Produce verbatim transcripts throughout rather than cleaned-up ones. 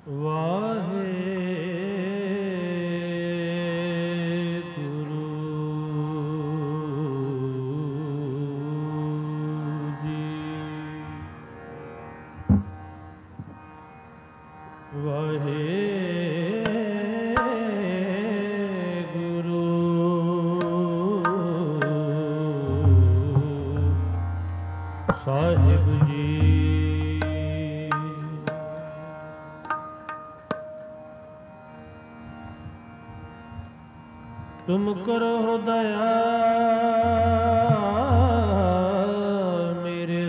ਸਾਹਿਬ ਜੀ। ਤੁਮ ਕਰੋ ਦਇਆ ਮੇਰੇ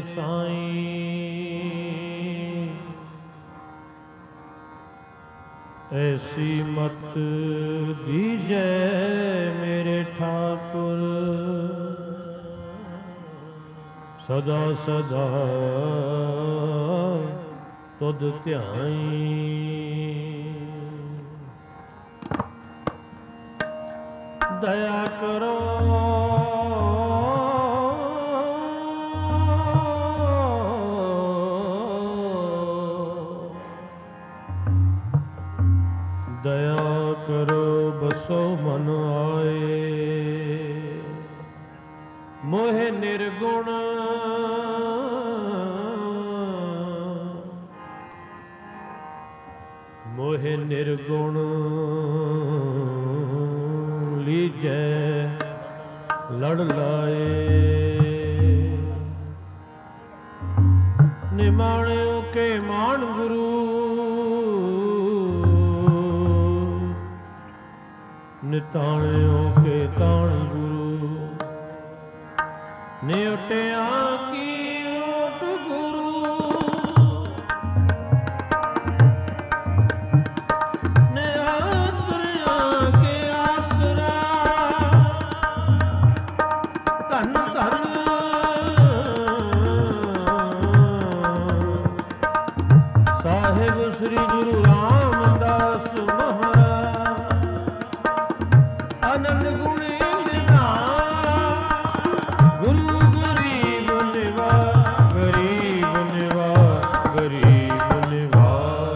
ਸਾਈਂ, ਐਸੀ ਮਤ ਦੀਜੈ ਮੇਰੇ ਠਾकुर, ਸਦਾ ਸਦਾ ਤੁਧ ਧਿਆਈ। ਦਇਆ ਕਰੋ ਦਇਆ ਕਰੋ ਬਸੋ ਮਨ ਆਏ, ਮੋਹਿ ਨਿਰਗੁਣ ਮੋਹਿ ਨਿਰਗੁਣ ਲੀਜੈ ਲੜ ਲਾਏ। ਨਿਮਾਣਿਓ ਕੇ ਮਾਣ ਗੁਰੂ, ਨਿਤਾਣਿਓ ਕੇ ਤਾਣ ਗੁਰੂ, ਨਿਉਟਿਆ ਕੀ ਓਟ ਗੁਰੂ, ਨਿਆਸਰਿਆਂ ਕੇ ਆਸਰਾ, ਧਨ ਧਨ ਸਾਹਿਬ ਸ੍ਰੀ ਗੁਰੂ ਰਾਮਦਾਸ ਮਹਾਰਾਜ, ਆਨੰਦ ਗੁਣੀ ਗੁਰੂ ਗਰੀਬ ਨਿਵਾ ਗਰੀਬ ਨਿਵਾ ਗਰੀਬ ਨਿਵਾ।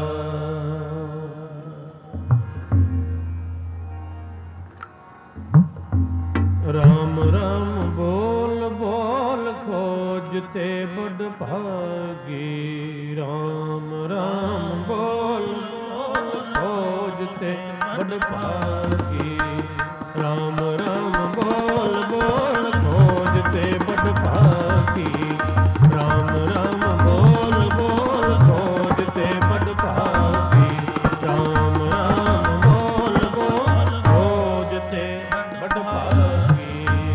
ਰਾਮ ਰਾਮ ਬੋਲ ਬੋਲ ਖੋਜ ਤੇ ਬੜ ਭਾਗੀ, ਰਾਮ ਰਾਮ ਬੋਲ ਬੋਲ ਖੋਜ ਤੇ ਬੜ ਭਾਗੀ, ਰਾਮ ਰਾਮ ਬੋਲ ਬੋਲ ਖੋਜ ਤੇ ਬੜ ਭਾਗੀ, ਰਾਮ ਰਾਮ ਬੋਲ ਬੋਲ ਖੋਜ ਤੇ ਬੜ ਭਾਗੀ, ਰਾਮ ਰਾਮ ਬੋਲ ਬੋਲ ਖੋਜ ਤੇ ਬੜ ਭਾਗੀ।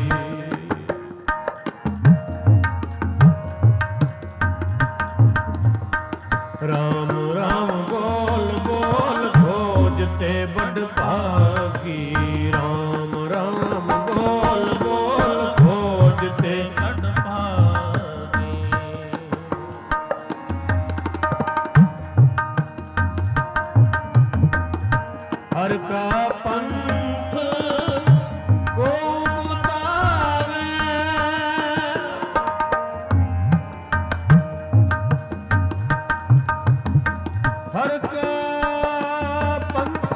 ਰਾਮ ਰਾਮ ਬੋਲ ਬੋਲ ਖੋਜ ਤੇ ਬੜ ਭਾਗੀ, ਰਾਮ ਰਾਮ ਬੋਲ ਬੋਲ ਖੋਜ ਤੇ ਬੜ ਭਾਗੀ। ਹਰ ਕਾ ਪੰਥ ਕੋ ਬਤਾਵੇ, ਹਰ ਕਾ ਪੰਥ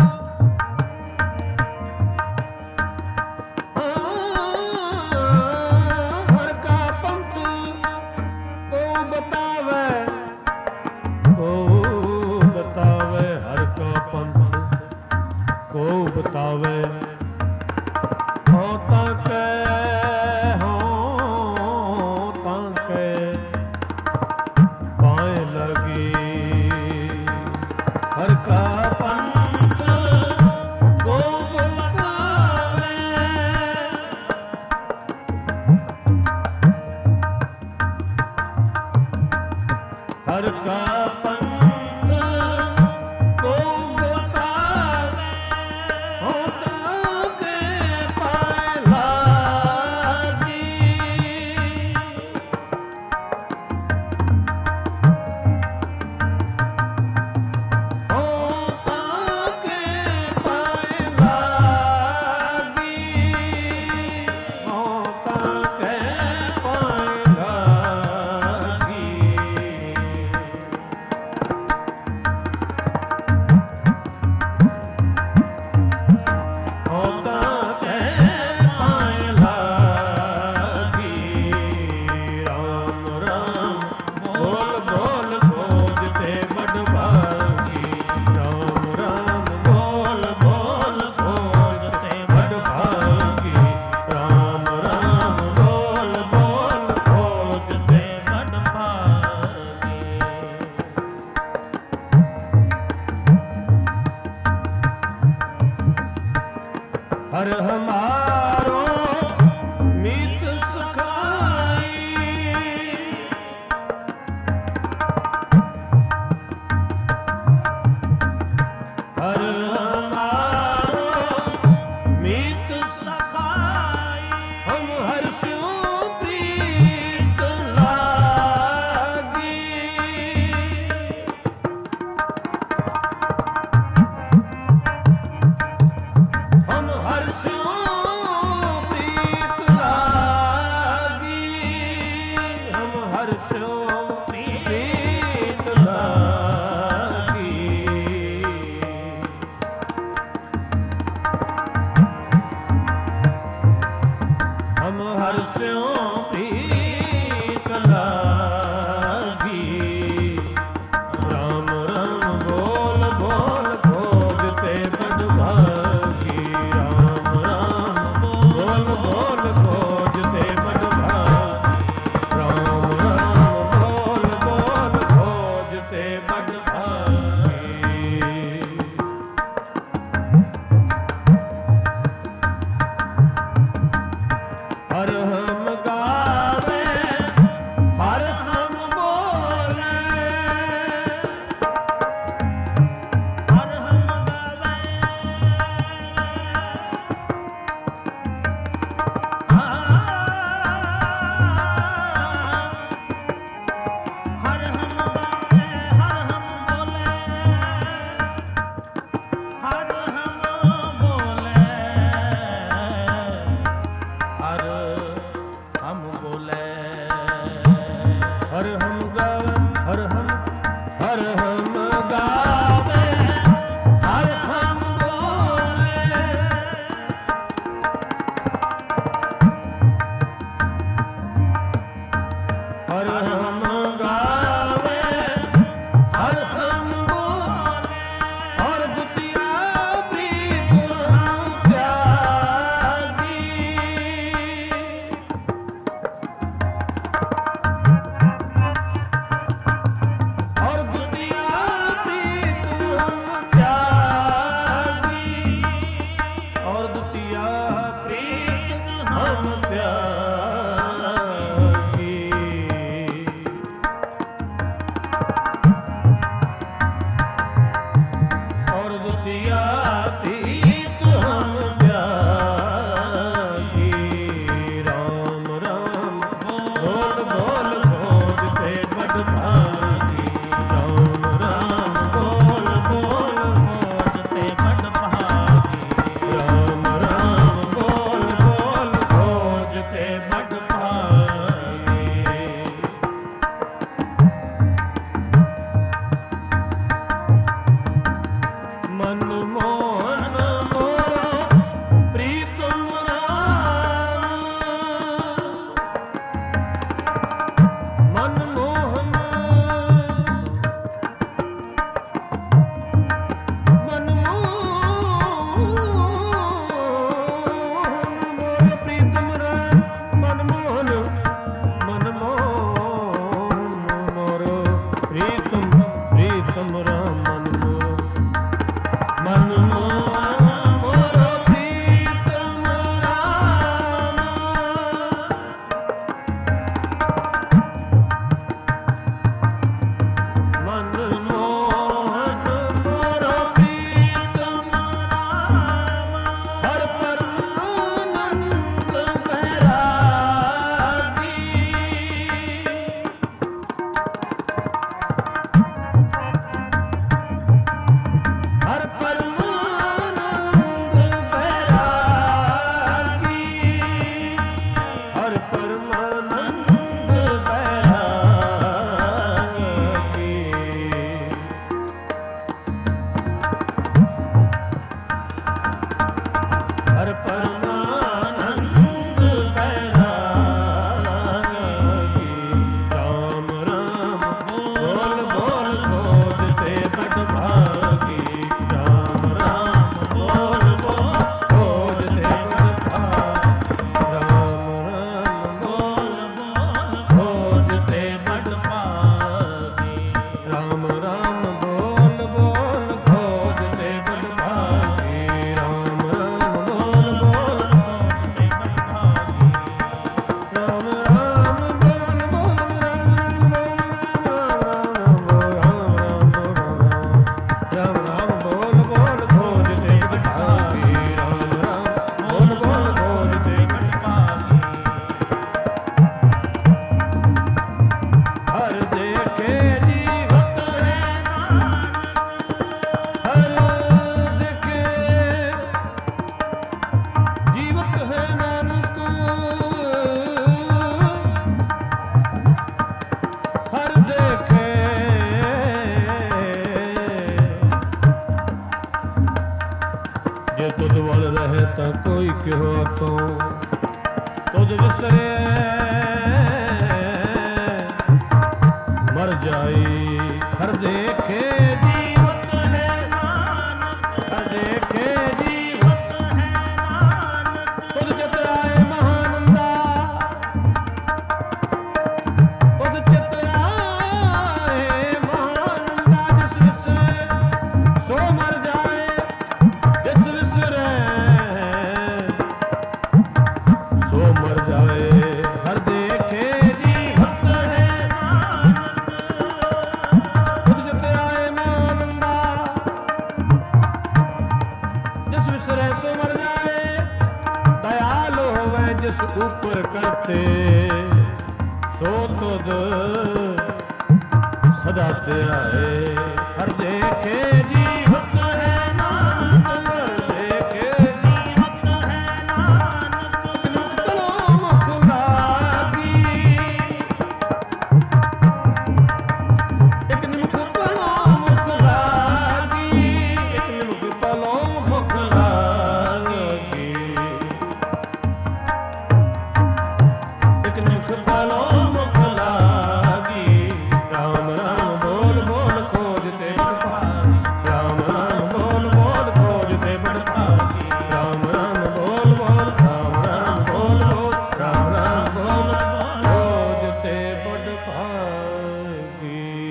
ਹਰ ਕਾ ਪੰਥ ਕੋ ਬਤਾਵੇ, ਕੋ ਬਤਾਵੇ ਹਰ ਕਾ ਪੰਥ ਕੋ ਬਤਾਵੇ। ਹੋ ਤਾਂ ਕੈ ਹੋ ਤਾਂ ਕੈ ਪਾਏ ਲਗੀ, ਹਰ ਹਮਾਰੋ ਮੀਤ ਸਖਾਈ ਹਰ ਹਮਾਰੋ ਮੀਤ ਸਖਾਈ ਹਮ ਹਰ ਸਿਉ ਪ੍ਰੀਤ ਲਾਗੀ ਹਮ ਹਰ ਸਿਉ ਪ੍ਰੀਤ ਲਾਗੀ ਹਮ ਹਰ ਸਿਉ ਪ੍ਰੀਤ ਲਾਗੀ ਹਮ ਹਰ ਸਿਉ ਪ੍ਰੀਤ ਲਾਗੀ ਰਾਮ ਰਾਮ ਬੋਲ ਬੋਲ ਖੋਜ ਤੇ ਬੜ ਭਾਗੀ ਰਾਮ ਰਾਮ ਬੋਲ ਬੋਲ ਖੋਜ ਤੇ ਬੜ ਭਾਗੀ ਰਾਮ ਰਾਮ ਬੋਲ ਬੋਲ ਖੋਜ ਤੇ ਬੜ ਭਾਗੀ ਹਰ ਹਮ ਗਾਵੇ ਹਰ ਹਮ ਬੋਲੇ ਹਰ ਹਮ ਗਾਵੇ ਹਰ ਹਮ ਗਾਵੇ ਹਰ ਹਮ ਬੋਲੇ ਹਰ ਹਮ ਬੋਲੇ ਹਰ ਹਮ ਬੋਲੇ ਹਰ ਹਮ ਗਾਵੇ ਹਰ ਹਮ ਹਰ ਹਮ ਗਾਵੇ ਹਰ ਹਮ ਬੋਲੇ ਹਰ ਹਮ ਗਾਵੇ ਹਰ ਹਮ ਬੋਲੇ ਔਰ ਦੁਤੀਆ ਪ੍ਰੀਤ ਹਮ ਤਿਆਗੀ ਔਰ ਦੁਤੀਆ ਪ੍ਰੀਤ ਹਮ ਤਿਆਗੀ ਔਰ ਦੁਤੀਆ ਪ੍ਰੀਤ ਹਮ ਤਿਆਗੀ ਔਰ ਦੁਤੀਆ ਪ੍ਰੀਤ ਹਮ ਤਿਆਗੀ ਰਾਮ ਰਾਮ ਬੋਲ ਬੋਲ ਖੋਜ ਤੇ ਬੜ ਭਾਗੀ ਰਾਮ ਰਾਮ ਬੋਲ ਬੋਲ ਖੋਜ ਤੇ ਬੜ ਭਾਗੀ ਰਾਮ ਰਾਮ ਬੋਲ ਬੋਲ ਖੋਜ ਤੇ ਬੜ ਭਾਗੀ ਮਨ ਮੋਹਨ ਮੋਰੋ ਪ੍ਰੀਤਮ ਰਾਮ ਮਨ ਮੋਹਨ ਮਨ ਮੋਹਨ ਮੋਰੋ ਪ੍ਰੀਤਮ ਰਾਮ ਮਨ ਮੋਹਨ ਮਨ ਮੋਹਨ ਮੋਰੋ ਪ੍ਰੀਤਮ ਪ੍ਰੀਤਮ ਰਾਮ ਮਨ ਮੋਹਨ ਮਨ ਮੋਹਨ ਮੋਰੋ ਪ੍ਰੀਤਮ ਰਾਮ ਮਨ ਮੋਹਨ ਮੋਰੋ ਪ੍ਰੀਤਮ ਰਾਮ ਹਰ ਪਰਮਾਨੰਦ ਬੈਰਾਗੀ ਹਰ ਪਰਮਾਨੰਦ ਜੇ ਤੁਧ ਵੱਲ ਰਹੇ ਤਾਂ ਕੋਈ ਕਿਹੋ ਆਖੋ, ਤੁਧ ਵਿਸਰੇ ਮਰ ਜਾਈ। ਹਰ ਦੇਖੇ ਜੀਵਤ ਹੈ ਨਾਨਕ, ਹਰ ਦੇਖੇ ਜੀਵਤ ਹੈ ਨਾਨਕ। ਤੁਧ ਚਿਤ ਆਏ ਮਹਾਨੰਦਾ, ਤੁਧ ਚਿਤ ਆਏ ਮਹਾਨੰਦਾ। ਜਿਸ ਵਿਸਰੇ ਸੋ ਮਰ ਜਾਏ, ਜਿਸ ਵਿਸਰੇ ਸੋ ਮਰ ਜਾਏ। ਹਰ ਦੇਖੇ ਜੀਵਤ ਹੈ ਨਾਨਕ, ਤੁਧ ਚਿਤ ਆਏ ਮਹਾਨੰਦਾ। ਜਿਸ ਵਿਸਰੇ ਸੋ ਮਰ ਜਾਏ। ਦਇਆਲ ਹੋਵੇ ਜਿਸ ਉਪਰ ਕਰਤੇ, ਸੋ ਤੁਧ ਸਦਾ ਧਿਆਏ। ਹਰ ਦੇਖੇ ਜੀਵਤ ਹੈ ਨਾਨਕ, ਹਰ ਦੇਖੇ ਜੀਵਤ ਹੈ ਨਾਨਕ। ਇਕ ਨਿਮਖ ਭਲੋ ਮੁਖ ਲਾਗੀ, ਇਕ ਨਿਮਖ ਭਲੋ ਮੁਖ ਲਾਗੀ, ਇਕ ਨਿਮਖ ਭਲੋ ਮੁਖ ਲਾਗੀ। ਇਕ ਨਿਮਖ ਭਲੋ ਮੁਖ ਲਾਗੀ। ਰਾਮ ਰਾਮ ਬੋਲ ਬੋਲ ਖੋਜ ਤੇ ਬੜ ਭਾਗੀ, ਰਾਮ ਰਾਮ ਬੋਲ ਬੋਲ ਖੋਜ ਤੇ ਬੜ ਭਾਗੀ। ਰਾਮ ਰਾਮ ਬੋਲ ਬੋਲ, ਰਾਮ ਰਾਮ ਬੋਲ ਬੋਲ, ਰਾਮ ਰਾਮ ਬੋਲ ਖੋਜ ਤੇ ਬੜ ਭਾਗੀ।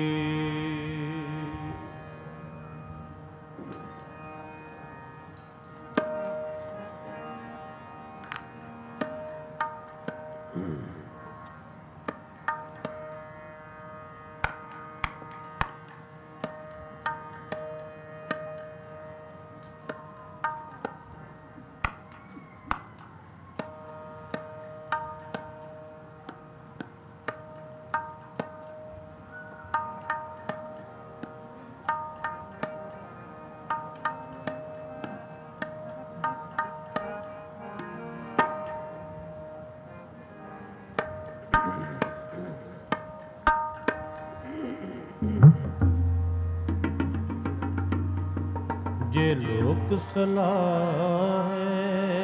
ਜੇ ਲੋਕ ਸਲਾਹੇ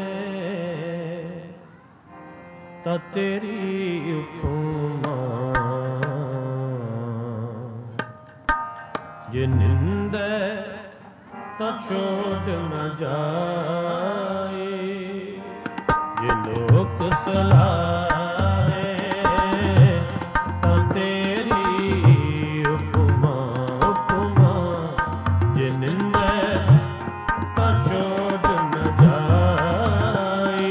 ਤਾਂ ਤੇਰੀ ਉਪਮਾ, ਜੇ ਨਿੰਦੈ ਤਾਂ ਛੋੜ ਨ ਜਾਏ। ਜੇ ਲੋਕ ਸਲਾਹੇ ਤਾਂ ਤੇਰੀ ਉਪਮਾ, ਉਪਮਾ। ਜੇ ਨਿੰਦੈ ਤਾਂ ਛੋੜ ਨ ਜਾਏ।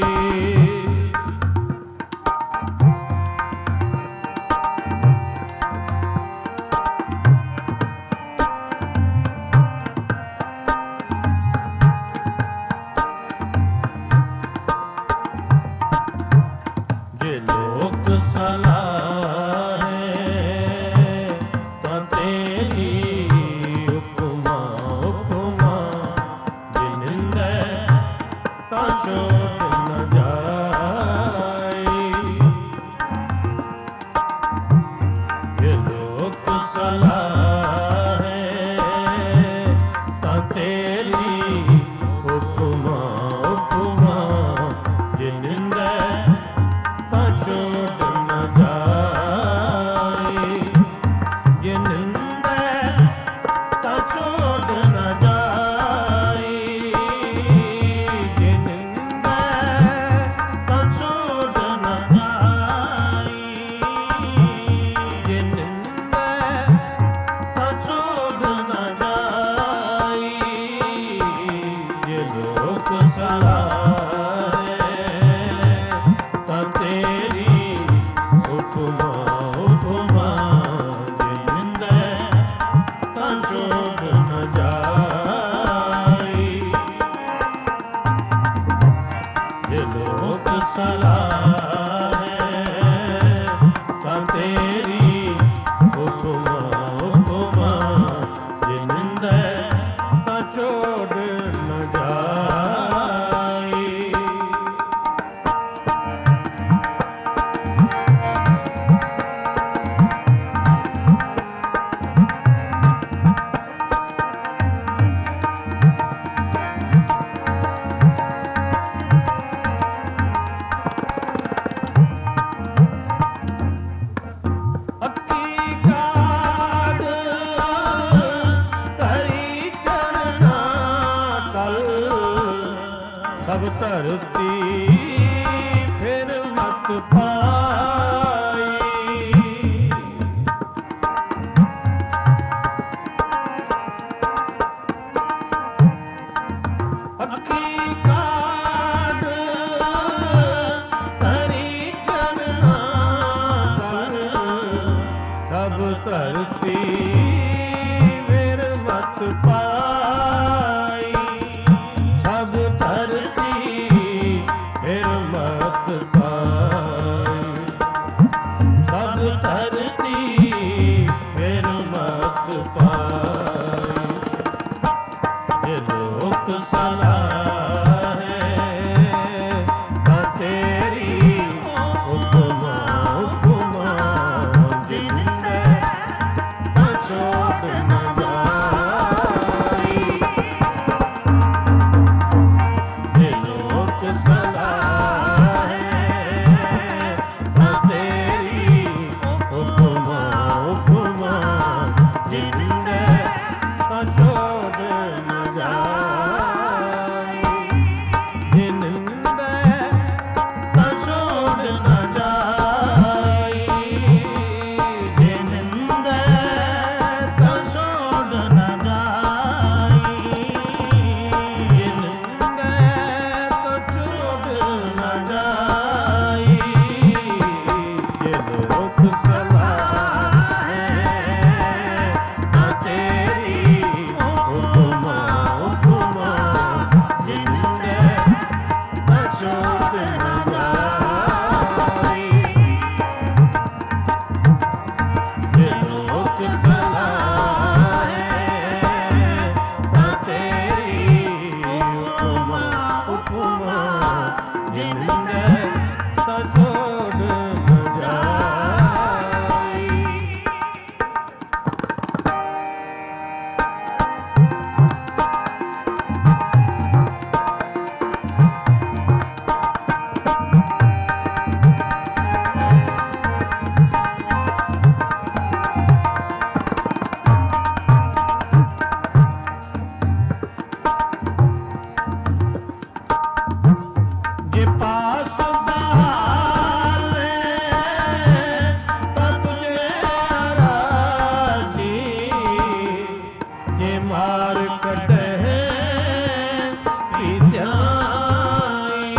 ਸਭ ਧਰਤੀ ਫਿਰ ਮਤ ਪਾਈ। ਅੱਖੀ ਕਾਢ ਧਰੀ ਚਰਨਾਂ ਤਲ, ਸਭ ਧਰਤੀ ਫਿਰ ਮਤ ਪਾਈ। ਸਭ ਧਰਤੀ ਫਿਰ ਮਤ ਪਾਈ। ਸਭ ਧਰਤੀ ਫਿਰ ਮਤ ਪਾਈ। ਇਹ ਲੋਕ ਸਲਾਹੇ ਤਾਂ ਤੇਰੀ ਹੁਕਮਾਂ ਹੁਕਮਾਂ ਜਿਨ ਮੈਂ ਤਾਂ ਛੋੜ ਨਾ ਜਾਈ। ਇਹ ਲੋਕ ਸਲਾਹੇ ਤਾਂ ਤੇਰੀ ਹੁਕਮਾਂ ਹੁਕਮਾਂ ਜਿਨ ਮੈਂ ਤਾਂ ਛੋੜ ਨਾ ਜਾਈ। ਜਿਨ ਨਿੰਦੈ ਤਾਂ ਛੋੜ ਨਾ ਜਾਈ। ਜਿਨ ਨਿੰਦੈ ਤਾਂ ਛੋੜ ਨਾ ਜਾਈ। ਜਿਨ ਨਿੰਦੈ ਤਾਂ ਛੋੜ ਨਾ ਜਾਈ। ਜੇ ਲੋਕ ਸਲਾਹੇ ਤਾਂ ਤੇਰੀ ਹੁਕਮਾਂ ਹੁਕਮਾਂ ਜਿਨ ਨਿੰਦੈ ਤਾਂ ਛੋੜ ਨਾ ਜਾਈ। ਜੇ ਲੋਕ ਸਲਾਹੇ ਤਾਂ ਤੇਰੀ ਹੁਕਮਾਂ ਹੁਕਮਾਂ ਜਿਨ ਨਿੰਦੈ ਤਾਂ ਛੋੜ ਨਾ ਜਾਈ। ਜੇ ਪਾਸ ਬਹਾਲੇ ਤਾਂ ਤੁਝੇ ਰਾਜੀ। ਜੇ ਮਾਰ ਕੱਢੇ ਕੀ ਧਿਆਈ।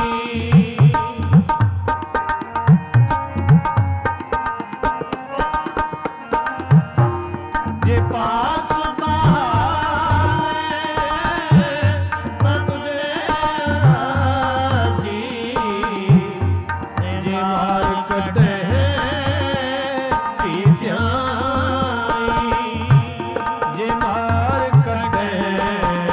ਜੇ ਪਾਸ ਬਹਾਲੇ ਤਾਂ ਤੁਝੇ ਰਾਜੀ। ਜੇ ਮਾਰ ਕੱਢੇ ਕੀ ਧਿਆਈ। ਜੇ ਮਾਰ ਕੱਢੇ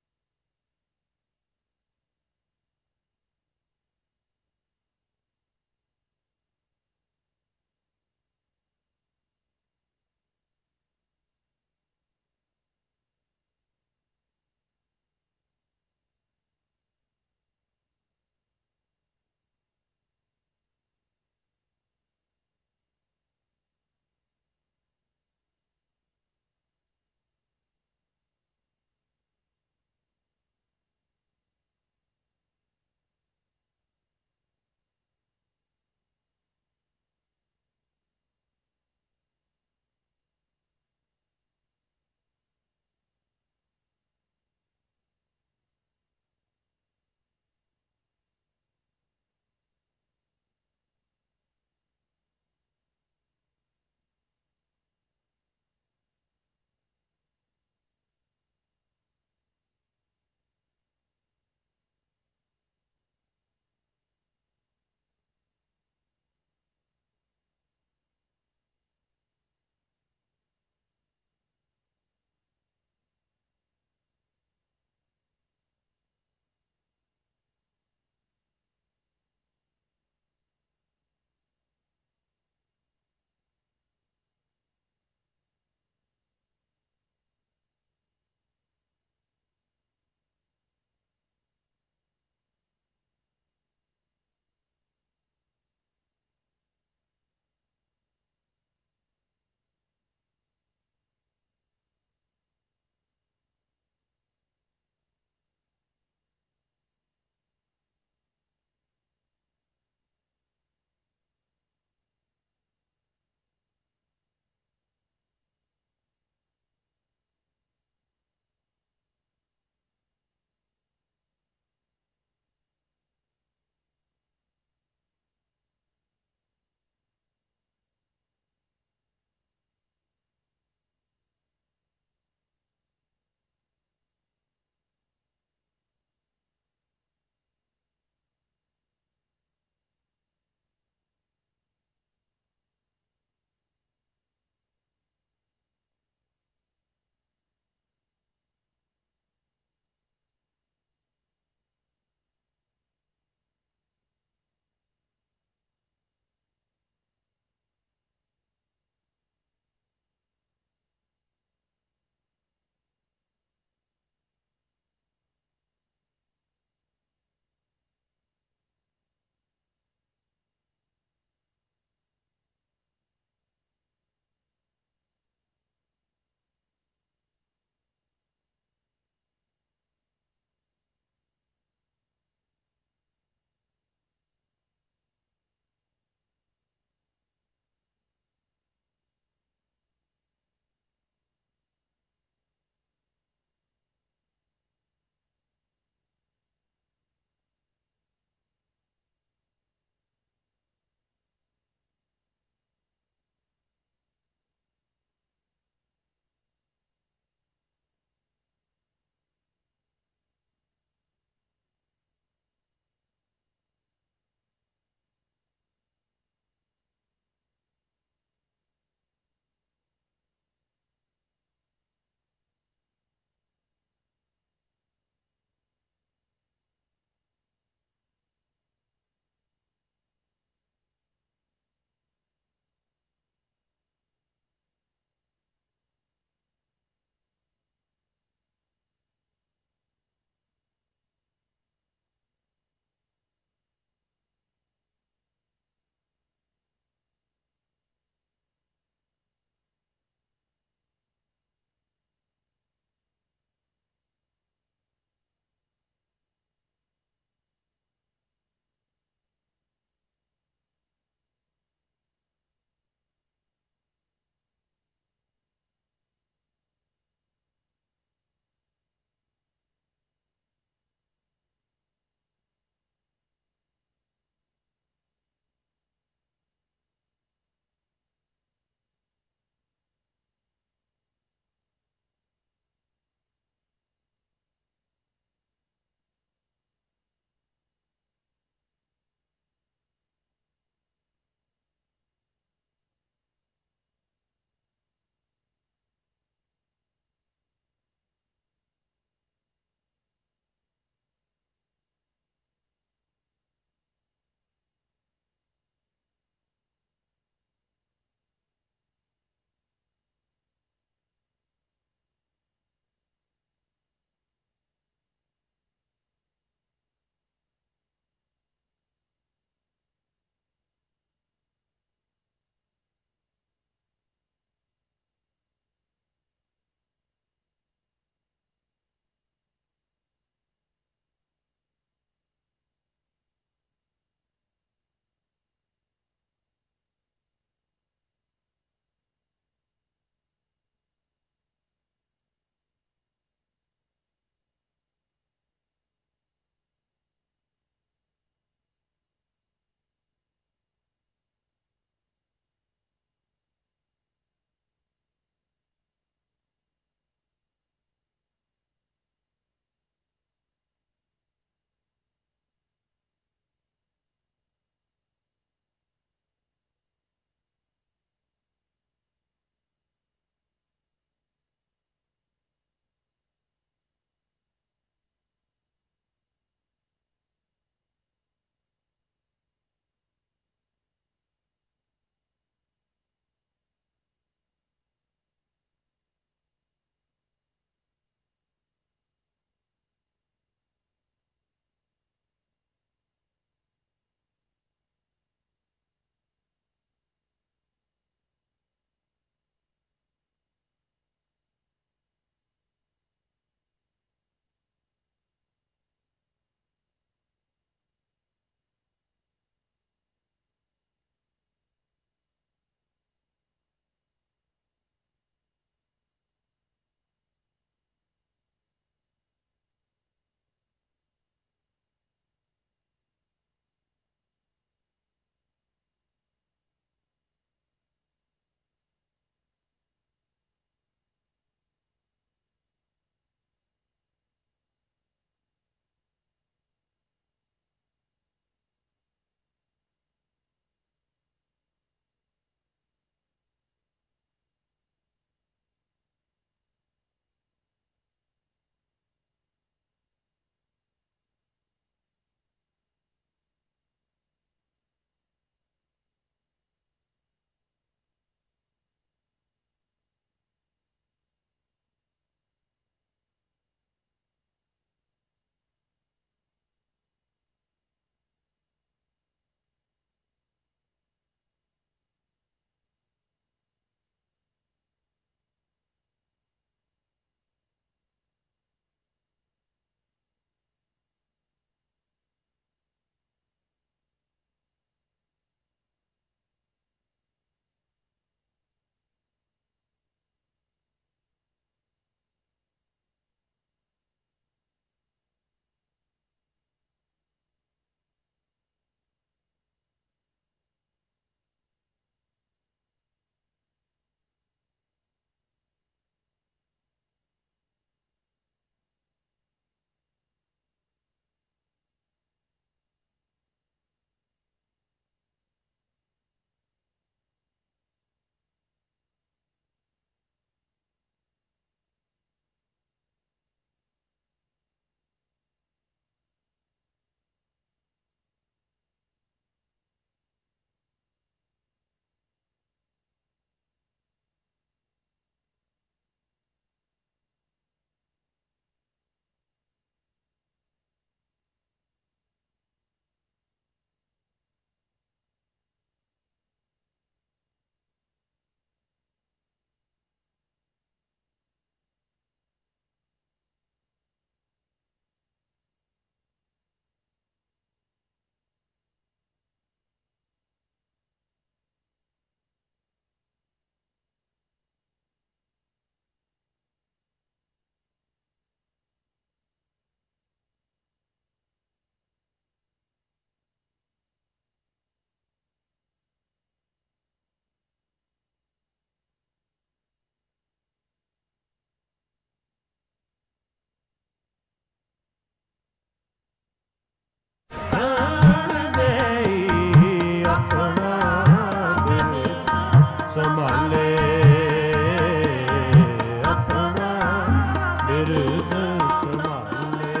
ਬਿਰਦ ਸੰਭਾਲੇ।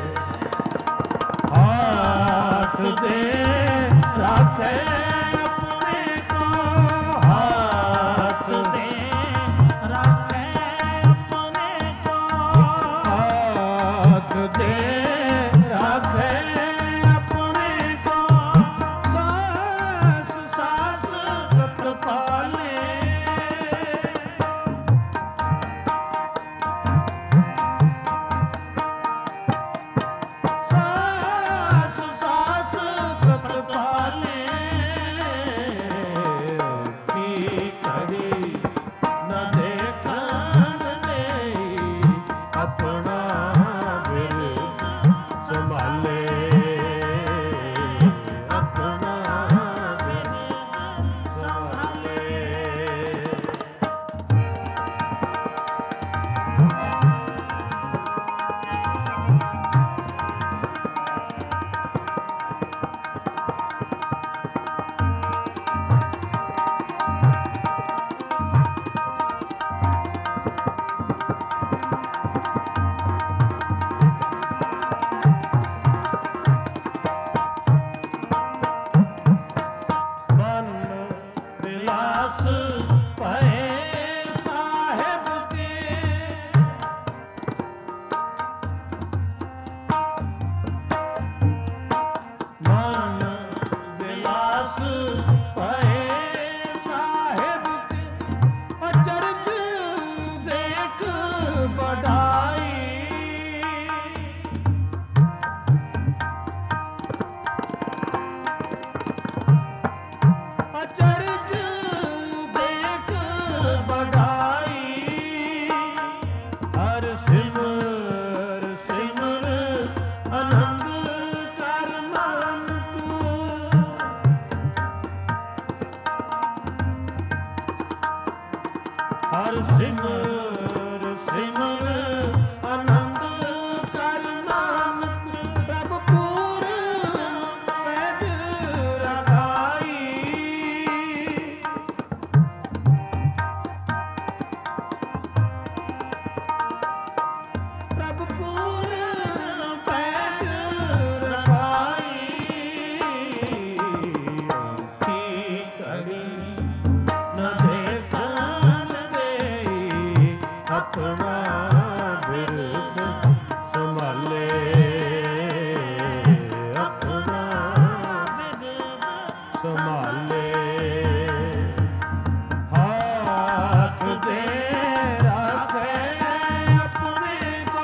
ਹਾਥ ਦੇ ਰਾਖੇ ਆਪਣੇ ਕੋ, ਹਾਥ ਦੇ ਰਾਖੇ ਆਪਣੇ ਕੋ, ਹਾਥ ਦੇ ਰਾਖੇ ਆਪਣੇ ਕੋ, ਸਾਸ ਸਾਸ ਰਤ ਪਾਲੇ। ਸਾਸ ਸਾਸ ਰਤ ਪਾਲੇ, ਕੀ ਘੜੀ ਨਾ ਦੇਖਣ ਦੇ ਆਪਣਾ ਬਿਰਦ ਸੰਭਾਲੇ, ਆਪਣਾ ਬਿਰਦ ਸੰਭਾਲੇ। ਮਨ ਵਿਲਾਸ ਭਏ ਸਾਹਿਬ ਕੇ, ਮਨ ਵਿਲਾਸ ਭਏ ਸਾਹਿਬ ਕੇ, ਅਚਰਜ ਦੇਖ ਬੜਾਈ। ਅਚਰਜ ਦੇਖ ਬੜਾਈ, ਹਰ ਸਿਮਰ ਸਿਮਰ ਆਨੰਦ ਕਰ ਮਨ ਕੋ, ਹਰ ਸਿਮਰ ਸਿਮਰ ਆਨੰਦ ਕਰ ਨਾਨਕ, ਪ੍ਰਭ ਪੂਰਨ ਪੈਜ ਰਖਾਈ। ਪ੍ਰਭ ਪੂਰਨ ਪੈਜ ਰਖਾਈ, ਕੀ ਘੜੀ ਨਾ ਦੇਖਣ ਦੇ ਆਪਣਾ ਬਿਰਦ ਸੰਭਾਲੇ, ਆਪਣਾ ਬਿਰਦ ਸੰਭਾਲੇ। ਹਾਥ ਦੇ ਰਾਖੇ ਆਪਣੇ ਕੋ,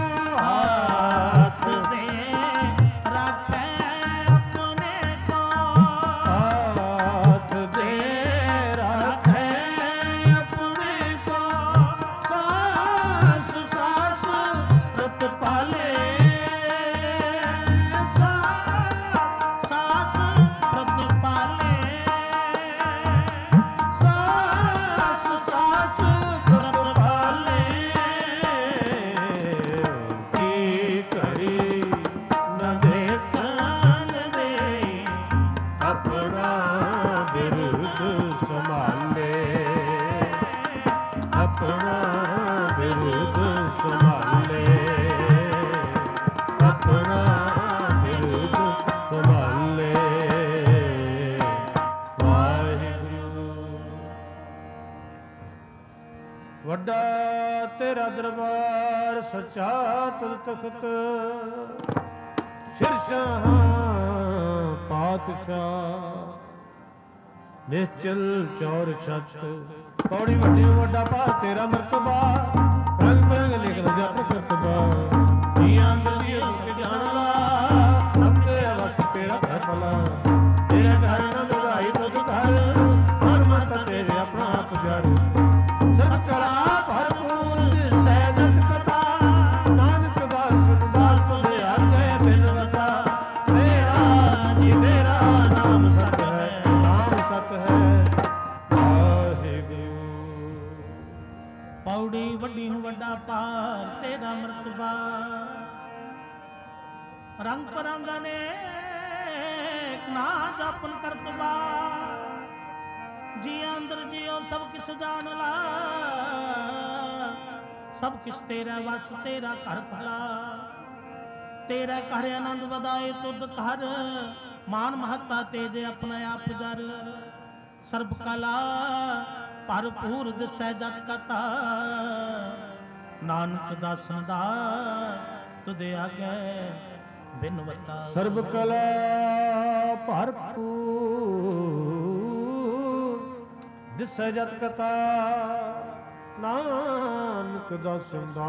ਹਾਥ ਦੇ ਰਾਖੇ ਆਪਣੇ ਕੋ, ਹਾਥ ਦੇ ਰਾਖੇ ਆਪਣੇ ਕੋ, ਸਾਸ ਸਾਸ ਰਤ ਪਾਲੇ, ਸਾਸ ਸਾਸ ਰਤ ਪਾਲੇ, ਸਾਸ ਸਾਸ ਰਤ ਪਾਲੇ, ਕੀ ਘੜੀ ਨਾ ਦੇਖਣ ਦੇ ਆਪਣਾ ਬਿਰਦ ਸੰਭਾਲੇ, ਆਪਣਾ ਬਿਰਦ ਸੰਭਾਲੇ, ਆਪਣਾ ਬਿਰਦ ਸੰਭਾਲੇ। ਵਾਹਿਗੁਰੂ। ਵੱਡਾ ਤੇਰਾ ਦਰਬਾਰ ਸੱਚਾ ਤੁਧ ਤਖਤ, ਸ਼ਿਰਸ਼ਾਹ ਪਾਤਸ਼ਾਹ ਨਿਸ਼ਚਲ ਚੌਰ ਛੱਤ। ਪੌੜੀ ਵੱਡੀ ਵੱਡਾ ਭਾਰ ਤੇਰਾ ਮਰਤਬਾ, ਰੰਗ ਬਿਰੰਗ ਲਿਖ ਲਜਾ ਪ੍ਰਕਰਤਬਾ। ਜੀ ਅੰਦਰ ਜੀ ਉਸ ਜਾਣ ਲਾ, ਸਭ ਤੇ ਵਸ ਤੇਰਾ ਘਰ ਭਲਾ। ਤੇਰੇ ਘਰ ਨਾ ਦੁਗਾਈ ਤੁਧ ਘਰ, ਮਨ ਮਤ ਤੇਰੇ ਆਪਣਾ ਆਪ ਜਰ। ਸਭ ਕਲਾ ਭਰਪੂਰ ਸਹਿਜਤ ਕਥਾ, ਨਾਨਕ ਦਾਸ ਦਾਸ ਤੁਝੇ ਆਗੇ ਬਿਨਵਤਾ। ਮੇਰਾ ਜੀ ਮੇਰਾ ਨਾਮ ਸਤ ਹੈ, ਨਾਮ ਸਤ ਹੈ। ਪੌੜੀ ਵੱਡੀ ਨੂੰ ਵੱਡਾ ਭਾਰ ਤੇਰਾ ਮਰਤਬਾ, ਰੰਗ ਪਰੰਗ ਅਨੇਕ ਨਾ ਜਾਪਨ ਕਰਤਬਾ। ਜੀ ਅੰਦਰ ਜਿਉ ਸਭ ਕਿਛ ਜਾਣ ਲਾ, ਸਭ ਕਿਛ ਤੇਰਾ ਵਸ ਤੇਰਾ ਘਰ ਭਲਾ, ਤੇਰਾ ਘਰ ਆਨੰਦ ਵਧਾਏ ਤੁਧ ਘਰ, ਮਾਨ ਮਹੱਤਾ ਤੇਜ ਆਪਣਾ ਆਪ ਜਰ, ਸਰਬ ਕਲਾ ਭਰਪੂਰ ਦਿਸੈ ਜਤ ਕਥਾ, ਨਾਨਕ ਦਾਸਨ ਦਾ ਤੁਧ ਆਗੇ ਬਿਨਵਤਾ। ਸਰਬ ਕਲਾ ਭਰਪੂਰ ਦਿਸੈ ਜਤ ਕਥਾ, ਨਾਨਕ ਦਾਸਨ ਦਾ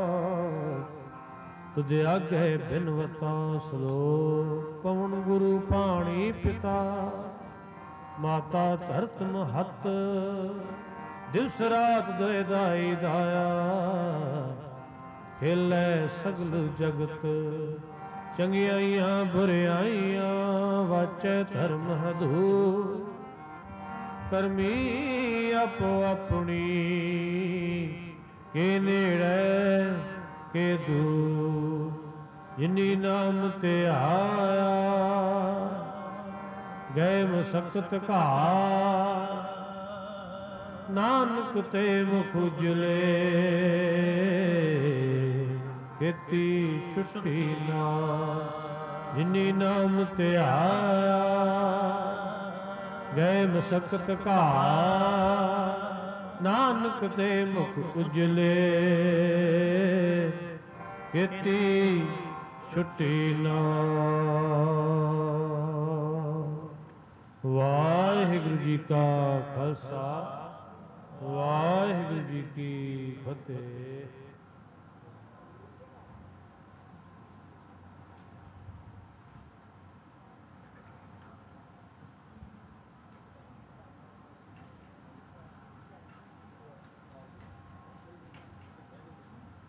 ਤੁਧ ਆਗੇ ਬਿਨਵਤਾ। ਸਲੋਕ ਪਵਨ ਗੁਰੂ ਪਾਣੀ ਪਿਤਾ, ਮਾਤਾ ਧਰਤ ਮਹਤ, ਦਿਵਸ ਰਾਤ ਦੋਇ ਦਾਈ ਦਾਇਆ, ਖੇਲੇ ਸਗਲ ਜਗਤ, ਚੰਗਿਆਈਆਂ ਬੁਰਿਆਈਆਂ ਵਾਚੈ ਧਰਮ ਹਦੂ, ਕਰਮੀ ਆਪੋ ਆਪਣੀ ਕੇ ਨੇੜੇ ਕੇ ਦੂਰ, ਜਿਨੀ ਨਾਮ ਤੇ ਆਇਆ ਗਏ ਮਸਕਤ ਘਾ, ਨਾਨਕ ਤੇ ਮੁਖ ਉਜਲੇ ਕੀਤੀ ਛੁੱਟੀ ਨਾ, ਜਿਨੀ ਨਾਮ ਤੇ ਆਇਆ ਗਏ ਮਸਕਤ ਘਾ, ਨਾਨਕ ਤੇ ਮੁਖ ਉਜਲੇ ਕੀਤੀ ਛੁੱਟੀ ਨਾ। ਵਾਹਿਗੁਰੂ ਜੀ ਕਾ ਖਾਲਸਾ, ਵਾਹਿਗੁਰੂ ਜੀ ਕੀ ਫਤਿਹ।